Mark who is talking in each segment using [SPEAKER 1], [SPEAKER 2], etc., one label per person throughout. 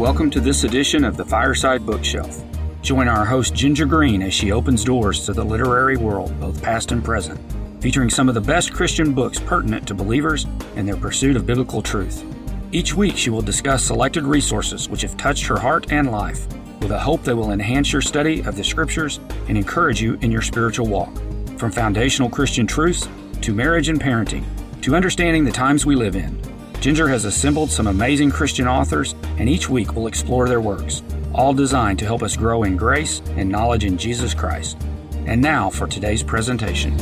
[SPEAKER 1] Welcome to this edition of the Fireside Bookshelf. Join our host Ginger Green as she opens doors to the literary world, both past and present, featuring some of the best Christian books pertinent to believers and their pursuit of biblical truth. Each week she will discuss selected resources which have touched her heart and life, with a hope they will enhance your study of the Scriptures and encourage you in your spiritual walk. From foundational Christian truths to marriage and parenting, to understanding the times we live in, Ginger has assembled some amazing Christian authors, and each week we'll explore their works, all designed to help us grow in grace and knowledge in Jesus Christ. And now for today's presentation.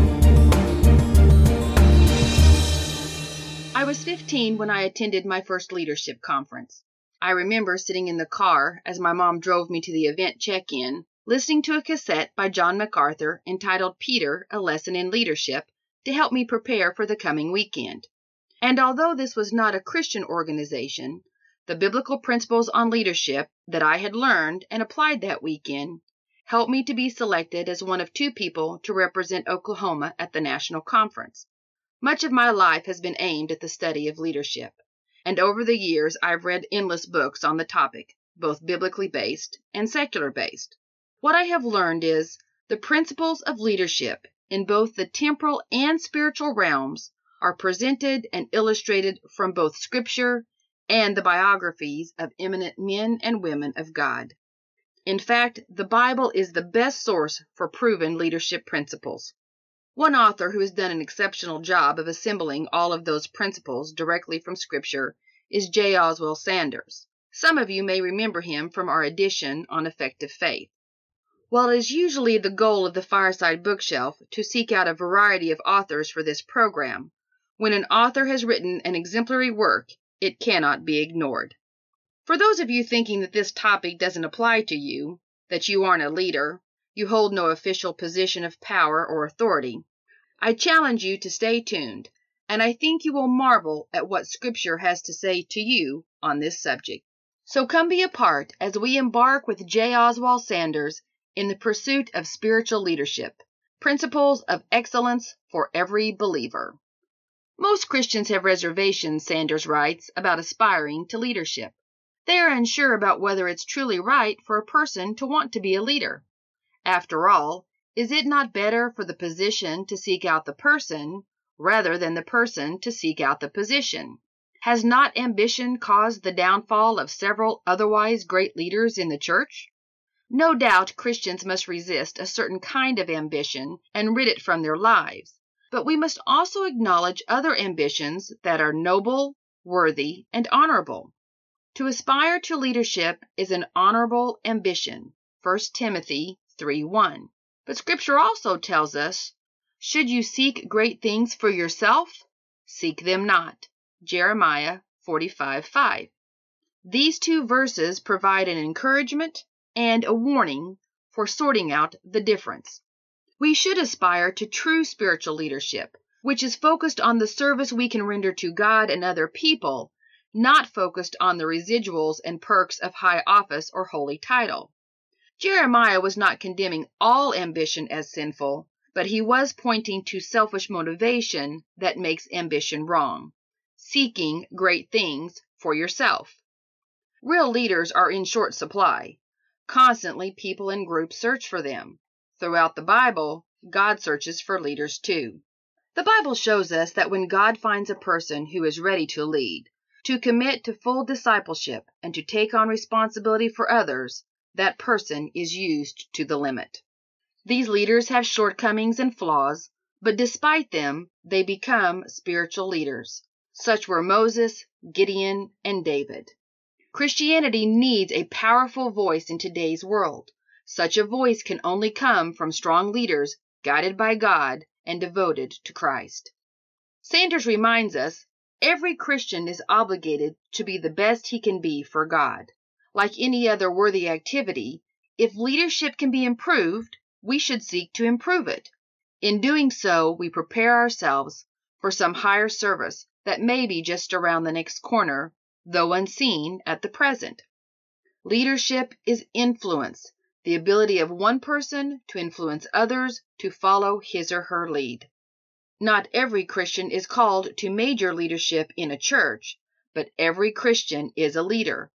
[SPEAKER 2] I was 15 when I attended my first leadership conference. I remember sitting in the car as my mom drove me to the event check-in, listening to a cassette by John MacArthur entitled Peter, A Lesson in Leadership, to help me prepare for the coming weekend. And although this was not a Christian organization, the biblical principles on leadership that I had learned and applied that weekend helped me to be selected as one of 2 people to represent Oklahoma at the national conference. Much of my life has been aimed at the study of leadership, and over the years I've read endless books on the topic, both biblically based and secular based. What I have learned is the principles of leadership in both the temporal and spiritual realms are presented and illustrated from both Scripture and the biographies of eminent men and women of God. In fact, the Bible is the best source for proven leadership principles. One author who has done an exceptional job of assembling all of those principles directly from Scripture is J. Oswald Sanders. Some of you may remember him from our edition on effective faith. While it is usually the goal of the Fireside Bookshelf to seek out a variety of authors for this program, when an author has written an exemplary work, it cannot be ignored. For those of you thinking that this topic doesn't apply to you, that you aren't a leader, you hold no official position of power or authority, I challenge you to stay tuned, and I think you will marvel at what Scripture has to say to you on this subject. So come be a part as we embark with J. Oswald Sanders in the pursuit of spiritual leadership, principles of excellence for every believer. Most Christians have reservations, Sanders writes, about aspiring to leadership. They are unsure about whether it's truly right for a person to want to be a leader. After all, is it not better for the position to seek out the person rather than the person to seek out the position? Has not ambition caused the downfall of several otherwise great leaders in the church? No doubt Christians must resist a certain kind of ambition and rid it from their lives. But we must also acknowledge other ambitions that are noble, worthy, and honorable. To aspire to leadership is an honorable ambition, 1 Timothy 3:1. But Scripture also tells us, should you seek great things for yourself, seek them not, Jeremiah 45:5. These 2 verses provide an encouragement and a warning for sorting out the difference. We should aspire to true spiritual leadership, which is focused on the service we can render to God and other people, not focused on the residuals and perks of high office or holy title. Jeremiah was not condemning all ambition as sinful, but he was pointing to selfish motivation that makes ambition wrong, seeking great things for yourself. Real leaders are in short supply. Constantly, people and groups search for them. Throughout the Bible, God searches for leaders too. The Bible shows us that when God finds a person who is ready to lead, to commit to full discipleship, and to take on responsibility for others, that person is used to the limit. These leaders have shortcomings and flaws, but despite them, they become spiritual leaders. Such were Moses, Gideon, and David. Christianity needs a powerful voice in today's world. Such a voice can only come from strong leaders guided by God and devoted to Christ. Sanders reminds us, every Christian is obligated to be the best he can be for God. Like any other worthy activity, if leadership can be improved, we should seek to improve it. In doing so, we prepare ourselves for some higher service that may be just around the next corner, though unseen at the present. Leadership is influence, the ability of one person to influence others to follow his or her lead. Not every Christian is called to major leadership in a church, but every Christian is a leader,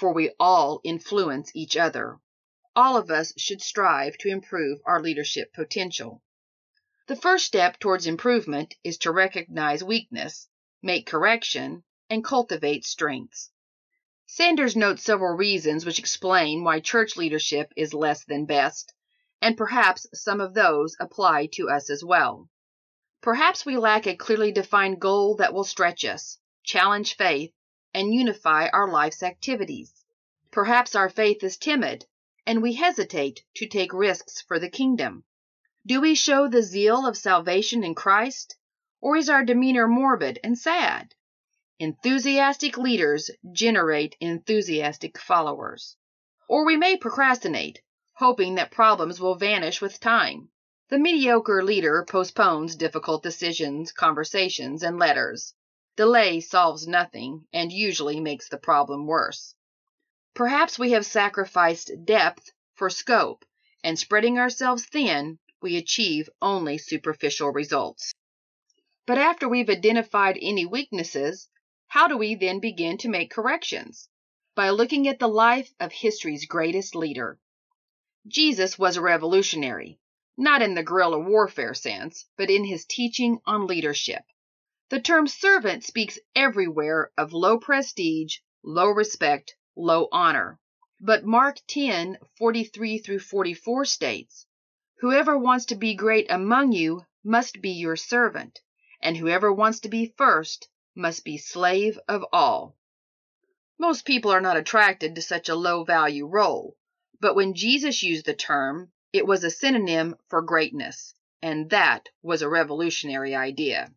[SPEAKER 2] for we all influence each other. All of us should strive to improve our leadership potential. The first step towards improvement is to recognize weakness, make correction, and cultivate strengths. Sanders notes several reasons which explain why church leadership is less than best, and perhaps some of those apply to us as well. Perhaps we lack a clearly defined goal that will stretch us, challenge faith, and unify our life's activities. Perhaps our faith is timid, and we hesitate to take risks for the kingdom. Do we show the zeal of salvation in Christ, or is our demeanor morbid and sad? Enthusiastic leaders generate enthusiastic followers. Or we may procrastinate, hoping that problems will vanish with time. The mediocre leader postpones difficult decisions, conversations, and letters. Delay solves nothing and usually makes the problem worse. Perhaps we have sacrificed depth for scope, and spreading ourselves thin, we achieve only superficial results. But after we've identified any weaknesses, how do we then begin to make corrections? By looking at the life of history's greatest leader. Jesus was a revolutionary, not in the guerrilla warfare sense, but in his teaching on leadership. The term servant speaks everywhere of low prestige, low respect, low honor. But Mark 10:43-44 states, "Whoever wants to be great among you must be your servant, and whoever wants to be first must be slave of all." Most people are not attracted to such a low-value role, but when Jesus used the term, it was a synonym for greatness, and that was a revolutionary idea.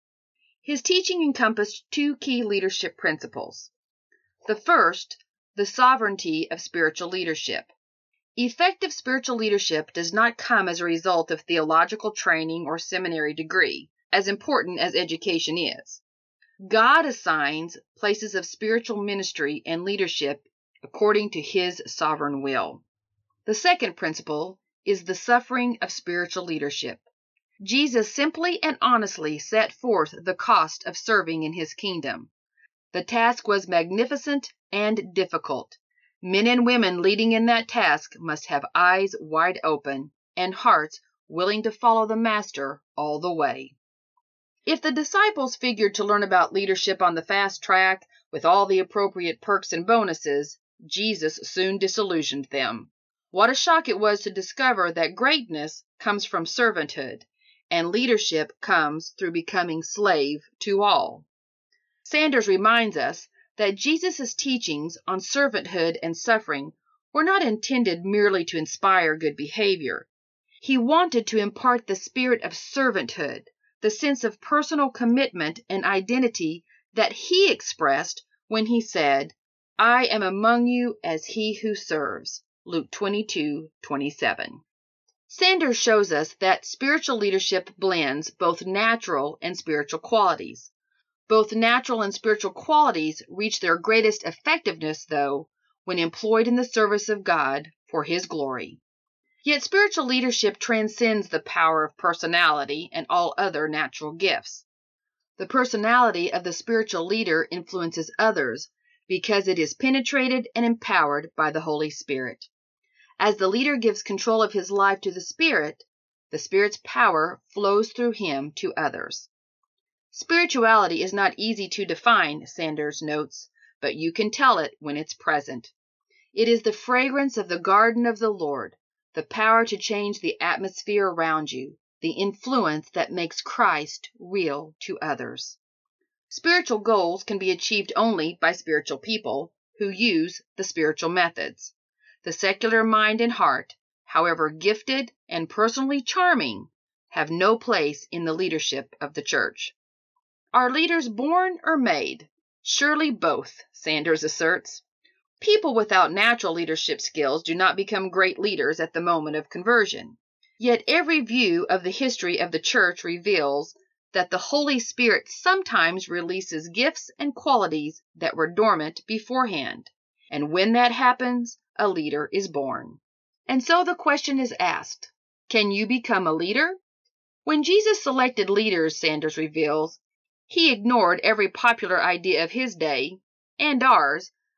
[SPEAKER 2] His teaching encompassed two key leadership principles. The first, the sovereignty of spiritual leadership. Effective spiritual leadership does not come as a result of theological training or seminary degree, as important as education is. God assigns places of spiritual ministry and leadership according to his sovereign will. The second principle is the suffering of spiritual leadership. Jesus simply and honestly set forth the cost of serving in his kingdom. The task was magnificent and difficult. Men and women leading in that task must have eyes wide open and hearts willing to follow the Master all the way. If the disciples figured to learn about leadership on the fast track with all the appropriate perks and bonuses, Jesus soon disillusioned them. What a shock it was to discover that greatness comes from servanthood, and leadership comes through becoming slave to all. Sanders reminds us that Jesus' teachings on servanthood and suffering were not intended merely to inspire good behavior. He wanted to impart the spirit of servanthood, the sense of personal commitment and identity that he expressed when he said, "I am among you as he who serves." Luke 22:27. Sanders shows us that spiritual leadership blends both natural and spiritual qualities. Both natural and spiritual qualities reach their greatest effectiveness, though, when employed in the service of God for his glory. Yet spiritual leadership transcends the power of personality and all other natural gifts. The personality of the spiritual leader influences others because it is penetrated and empowered by the Holy Spirit. As the leader gives control of his life to the Spirit's power flows through him to others. Spirituality is not easy to define, Sanders notes, but you can tell it when it's present. It is the fragrance of the garden of the Lord, the power to change the atmosphere around you, the influence that makes Christ real to others. Spiritual goals can be achieved only by spiritual people who use the spiritual methods. The secular mind and heart, however gifted and personally charming, have no place in the leadership of the church. Are leaders born or made? Surely both, Sanders asserts. People without natural leadership skills do not become great leaders at the moment of conversion. Yet every view of the history of the church reveals that the Holy Spirit sometimes releases gifts and qualities that were dormant beforehand. And when that happens, a leader is born. And so the question is asked, can you become a leader? When Jesus selected leaders, Sanders reveals, he ignored every popular idea of his day, and ours,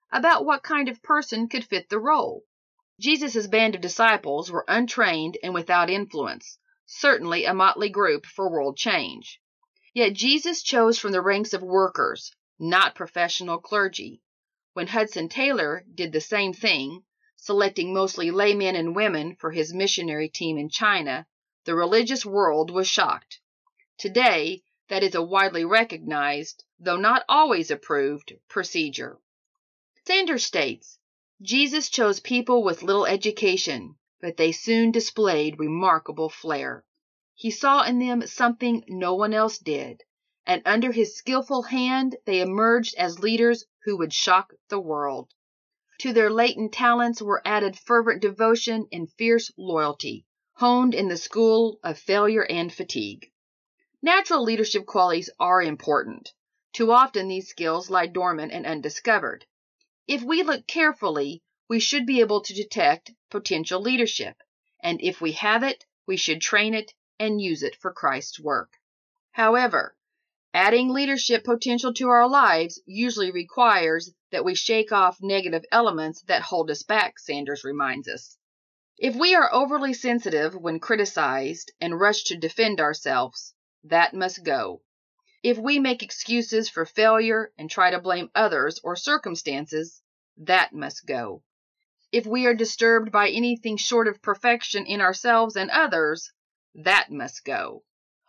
[SPEAKER 2] about what kind of person could fit the role. Jesus' band of disciples were untrained and without influence, certainly a motley group for world change. Yet Jesus chose from the ranks of workers, not professional clergy. When Hudson Taylor did the same thing, selecting mostly laymen and women for his missionary team in China, the religious world was shocked. Today, that is a widely recognized, though not always approved, procedure. Sanders states, Jesus chose people with little education, but they soon displayed remarkable flair. He saw in them something no one else did, and under his skillful hand they emerged as leaders who would shock the world. To their latent talents were added fervent devotion and fierce loyalty, honed in the school of failure and fatigue. Natural leadership qualities are important. Too often these skills lie dormant and undiscovered. If we look carefully, we should be able to detect potential leadership, and if we have it, we should train it and use it for Christ's work. However, adding leadership potential to our lives usually requires that we shake off negative elements that hold us back, Sanders reminds us. If we are overly sensitive when criticized and rush to defend ourselves, that must go. If we make excuses for failure and try to blame others or circumstances, that must go. If we are disturbed by anything short of perfection in ourselves and others, that must go.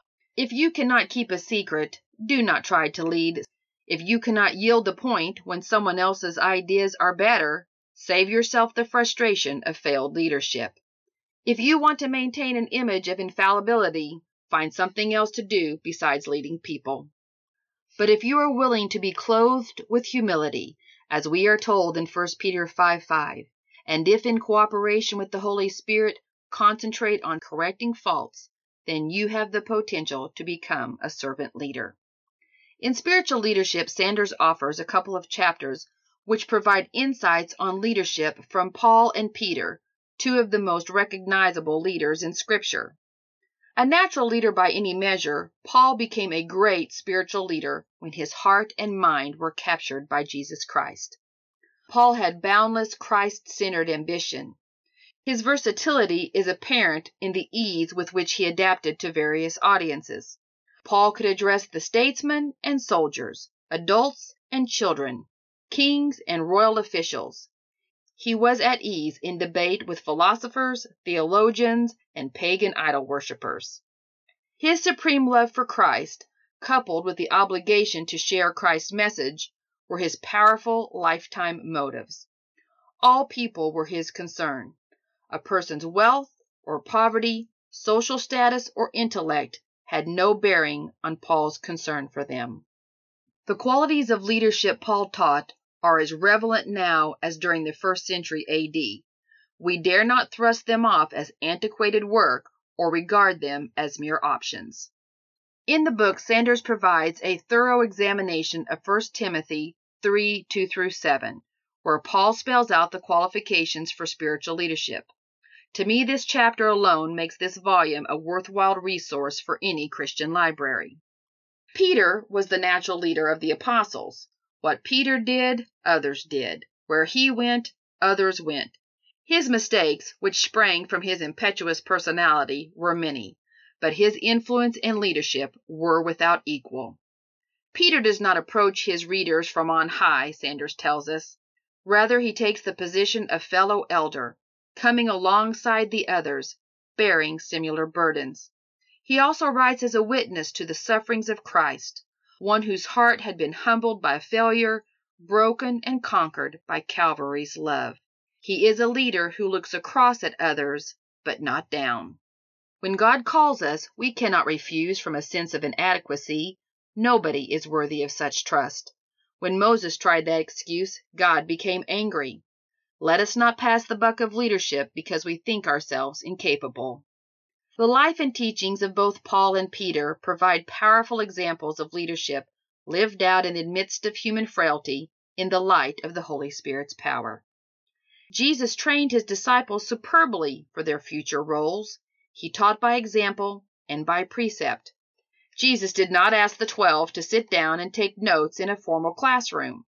[SPEAKER 2] If you cannot keep a secret, do not try to lead. If you cannot yield the point when someone else's ideas are better, save yourself the frustration of failed leadership. If you want to maintain an image of infallibility, find something else to do besides leading people. But if you are willing to be clothed with humility, as we are told in 1 Peter 5:5, and if in cooperation with the Holy Spirit concentrate on correcting faults, then you have the potential to become a servant leader. In Spiritual Leadership, Sanders offers a couple of chapters which provide insights on leadership from Paul and Peter, two of the most recognizable leaders in Scripture. A natural leader by any measure, Paul became a great spiritual leader when his heart and mind were captured by Jesus Christ. Paul had boundless Christ-centered ambition. His versatility is apparent in the ease with which he adapted to various audiences. Paul could address the statesmen and soldiers, adults and children, kings and royal officials. He was at ease in debate with philosophers, theologians, and pagan idol worshippers. His supreme love for Christ, coupled with the obligation to share Christ's message, were his powerful lifetime motives. All people were his concern. A person's wealth or poverty, social status or intellect had no bearing on Paul's concern for them. The qualities of leadership Paul taught are as relevant now as during the 1st century A.D. We dare not thrust them off as antiquated work or regard them as mere options. In the book, Sanders provides a thorough examination of 1 Timothy 3:2-7, where Paul spells out the qualifications for spiritual leadership. To me, this chapter alone makes this volume a worthwhile resource for any Christian library. Peter was the natural leader of the apostles. What Peter did, others did. Where he went, others went. His mistakes, which sprang from his impetuous personality, were many, but his influence and leadership were without equal. Peter does not approach his readers from on high, Sanders tells us. Rather, he takes the position of fellow elder, coming alongside the others, bearing similar burdens. He also writes as a witness to the sufferings of Christ, one whose heart had been humbled by failure, broken and conquered by Calvary's love. He is a leader who looks across at others, but not down. When God calls us, we cannot refuse from a sense of inadequacy. Nobody is worthy of such trust. When Moses tried that excuse, God became angry. Let us not pass the buck of leadership because we think ourselves incapable. The life and teachings of both Paul and Peter provide powerful examples of leadership lived out in the midst of human frailty in the light of the Holy Spirit's power. Jesus trained his disciples superbly for their future roles. He taught by example and by precept. Jesus did not ask the 12 to sit down and take notes in a formal classroom.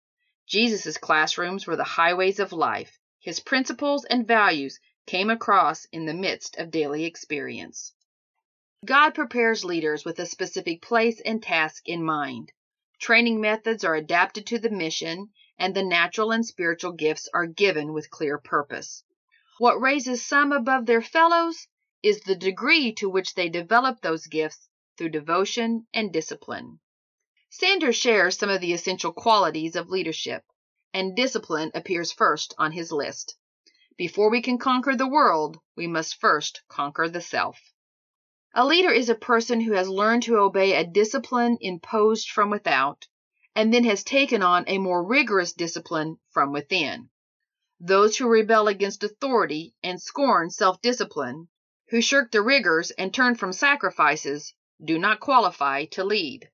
[SPEAKER 2] Jesus' classrooms were the highways of life. His principles and values came across in the midst of daily experience. God prepares leaders with a specific place and task in mind. Training methods are adapted to the mission, and the natural and spiritual gifts are given with clear purpose. What raises some above their fellows is the degree to which they develop those gifts through devotion and discipline. Sanders shares some of the essential qualities of leadership, and discipline appears first on his list. Before we can conquer the world, we must first conquer the self. A leader is a person who has learned to obey a discipline imposed from without, and then has taken on a more rigorous discipline from within. Those who rebel against authority and scorn self-discipline, who shirk the rigors and turn from sacrifices, do not qualify to lead.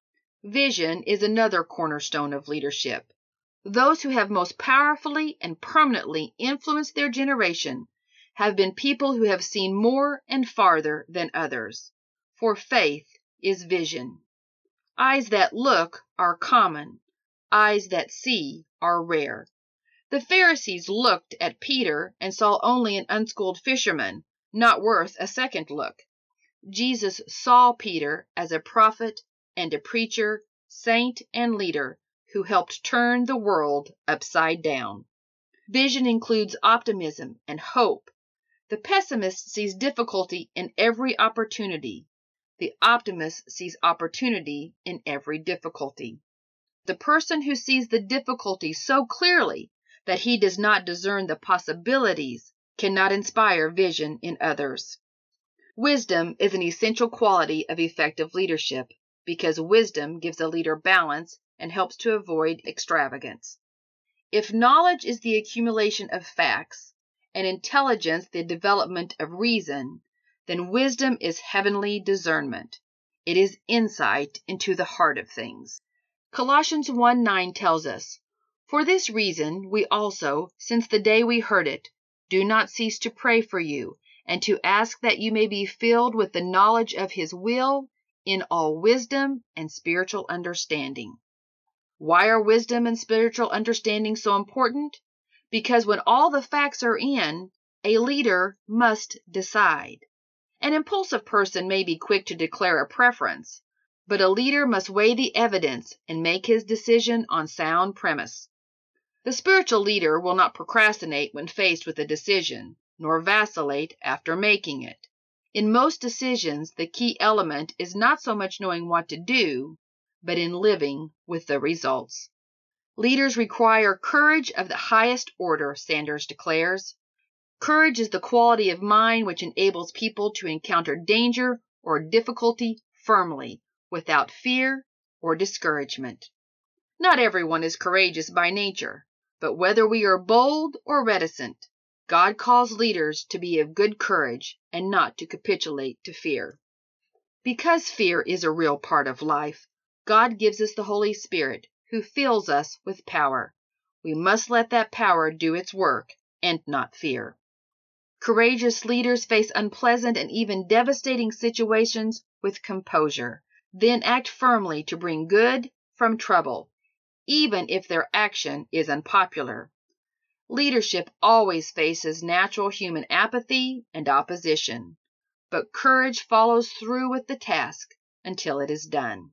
[SPEAKER 2] Vision is another cornerstone of leadership. Those who have most powerfully and permanently influenced their generation have been people who have seen more and farther than others. For faith is vision. Eyes that look are common. Eyes that see are rare. The Pharisees looked at Peter and saw only an unschooled fisherman, not worth a second look. Jesus saw Peter as a prophet and a preacher, saint and leader who helped turn the world upside down. Vision includes optimism and hope. The pessimist sees difficulty in every opportunity. The optimist sees opportunity in every difficulty. The person who sees the difficulty so clearly that he does not discern the possibilities cannot inspire vision in others. Wisdom is an essential quality of effective leadership because wisdom gives a leader balance and helps to avoid extravagance. If knowledge is the accumulation of facts, and intelligence the development of reason, then wisdom is heavenly discernment. It is insight into the heart of things. Colossians 1:9 tells us, "For this reason we also, since the day we heard it, do not cease to pray for you, and to ask that you may be filled with the knowledge of His will in all wisdom and spiritual understanding." Why are wisdom and spiritual understanding so important? Because when all the facts are in, a leader must decide. An impulsive person may be quick to declare a preference, but a leader must weigh the evidence and make his decision on sound premise. The spiritual leader will not procrastinate when faced with a decision, nor vacillate after making it. In most decisions, the key element is not so much knowing what to do, but in living with the results. Leaders require courage of the highest order, Sanders declares. Courage is the quality of mind which enables people to encounter danger or difficulty firmly, without fear or discouragement. Not everyone is courageous by nature, but whether we are bold or reticent, God calls leaders to be of good courage and not to capitulate to fear. Because fear is a real part of life, God gives us the Holy Spirit, who fills us with power. We must let that power do its work and not fear. Courageous leaders face unpleasant and even devastating situations with composure, then act firmly to bring good from trouble, even if their action is unpopular. Leadership always faces natural human apathy and opposition, but courage follows through with the task until it is done.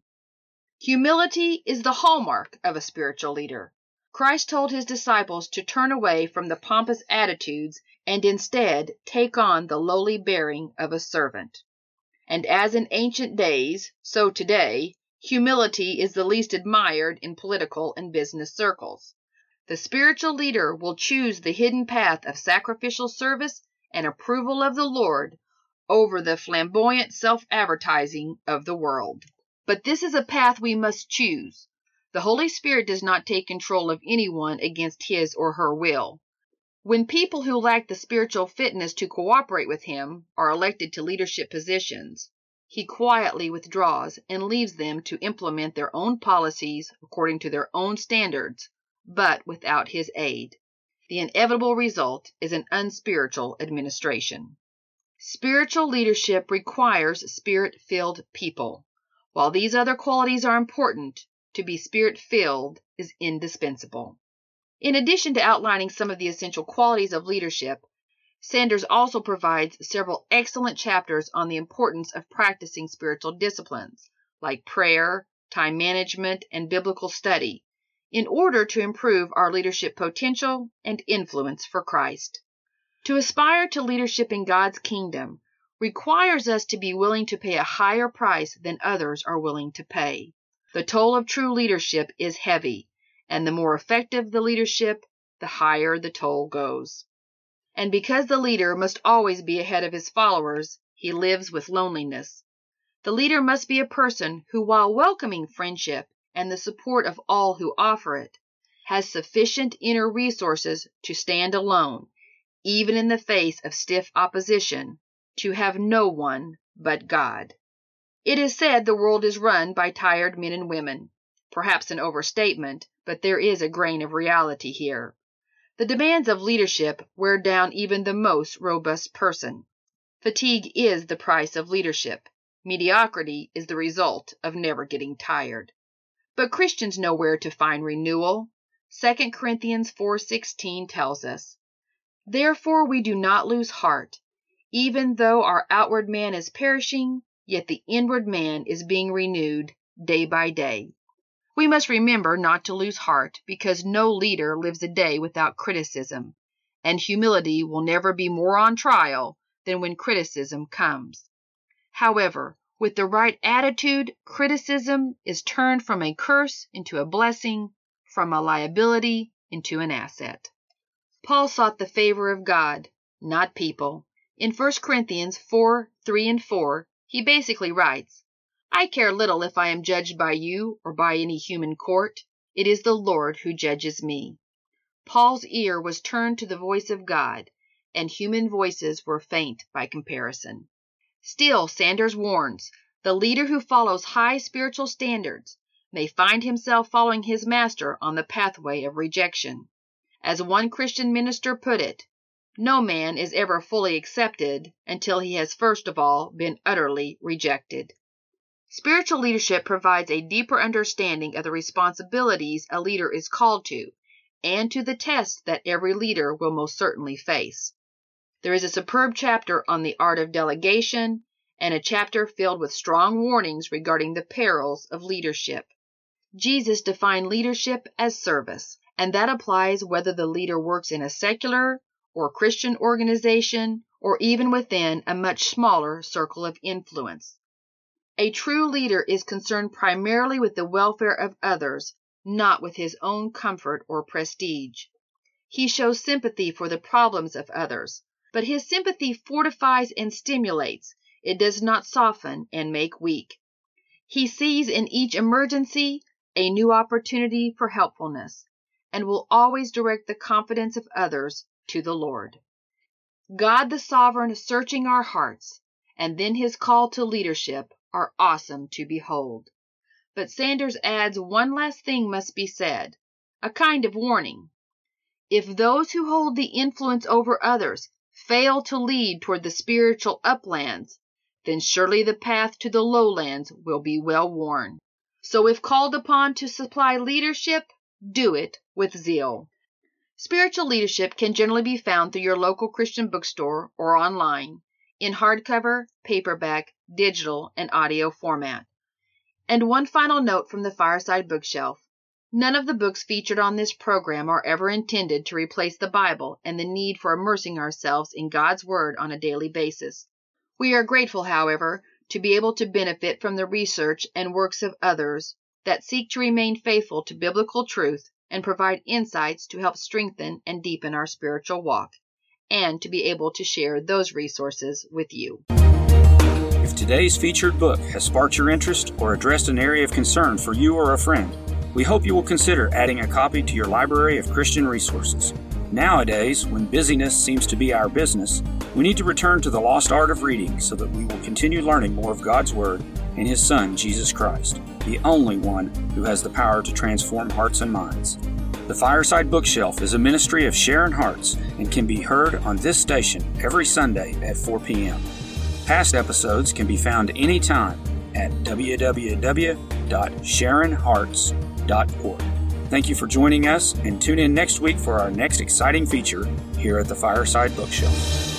[SPEAKER 2] Humility is the hallmark of a spiritual leader. Christ told his disciples to turn away from the pompous attitudes and instead take on the lowly bearing of a servant. And as in ancient days, so today, humility is the least admired in political and business circles. The spiritual leader will choose the hidden path of sacrificial service and approval of the Lord over the flamboyant self-advertising of the world. But this is a path we must choose. The Holy Spirit does not take control of anyone against his or her will. When people who lack the spiritual fitness to cooperate with him are elected to leadership positions, he quietly withdraws and leaves them to implement their own policies according to their own standards, but without his aid. The inevitable result is an unspiritual administration. Spiritual leadership requires spirit-filled people. While these other qualities are important, to be Spirit-filled is indispensable. In addition to outlining some of the essential qualities of leadership, Sanders also provides several excellent chapters on the importance of practicing spiritual disciplines, like prayer, time management, and biblical study, in order to improve our leadership potential and influence for Christ. To aspire to leadership in God's kingdom requires us to be willing to pay a higher price than others are willing to pay. The toll of true leadership is heavy, and the more effective the leadership, the higher the toll goes. And because the leader must always be ahead of his followers, he lives with loneliness. The leader must be a person who, while welcoming friendship and the support of all who offer it, has sufficient inner resources to stand alone, even in the face of stiff opposition, to have no one but God. It is said the world is run by tired men and women. Perhaps an overstatement, but there is a grain of reality here. The demands of leadership wear down even the most robust person. Fatigue is the price of leadership. Mediocrity is the result of never getting tired. But Christians know where to find renewal. 2 Corinthians 4:16 tells us, "Therefore we do not lose heart. Even though our outward man is perishing, yet the inward man is being renewed day by day." We must remember not to lose heart, because no leader lives a day without criticism, and humility will never be more on trial than when criticism comes. However, with the right attitude, criticism is turned from a curse into a blessing, from a liability into an asset. Paul sought the favor of God, not people. In 1 Corinthians 4:3 and 4, he basically writes, "I care little if I am judged by you or by any human court. It is the Lord who judges me." Paul's ear was turned to the voice of God, and human voices were faint by comparison. Still, Sanders warns, the leader who follows high spiritual standards may find himself following his master on the pathway of rejection. As one Christian minister put it, no man is ever fully accepted until he has first of all been utterly rejected. Spiritual leadership provides a deeper understanding of the responsibilities a leader is called to, and to the tests that every leader will most certainly face. There is a superb chapter on the art of delegation, and a chapter filled with strong warnings regarding the perils of leadership. Jesus defined leadership as service, and that applies whether the leader works in a secular or Christian organization, or even within a much smaller circle of influence. A true leader is concerned primarily with the welfare of others, not with his own comfort or prestige. He shows sympathy for the problems of others, but his sympathy fortifies and stimulates. It does not soften and make weak. He sees in each emergency a new opportunity for helpfulness, and will always direct the confidence of others to the Lord. God the Sovereign searching our hearts, and then his call to leadership are awesome to behold. But Sanders adds one last thing must be said, a kind of warning. If those who hold the influence over others fail to lead toward the spiritual uplands, then surely the path to the lowlands will be well worn. So if called upon to supply leadership, do it with zeal. Spiritual leadership can generally be found through your local Christian bookstore or online, in hardcover, paperback, digital, and audio format. And one final note from the Fireside Bookshelf. None of the books featured on this program are ever intended to replace the Bible and the need for immersing ourselves in God's Word on a daily basis. We are grateful, however, to be able to benefit from the research and works of others that seek to remain faithful to biblical truth and provide insights to help strengthen and deepen our spiritual walk, and to be able to share those resources with you.
[SPEAKER 1] If today's featured book has sparked your interest or addressed an area of concern for you or a friend, we hope you will consider adding a copy to your library of Christian resources. Nowadays, when busyness seems to be our business, we need to return to the lost art of reading so that we will continue learning more of God's Word and His Son, Jesus Christ, the only one who has the power to transform hearts and minds. The Fireside Bookshelf is a ministry of Sharon Hearts and can be heard on this station every Sunday at 4 p.m. Past episodes can be found anytime at www.fbc.org. www.sharonhearts.org. Thank you for joining us, and tune in next week for our next exciting feature here at the Fireside Bookshelf.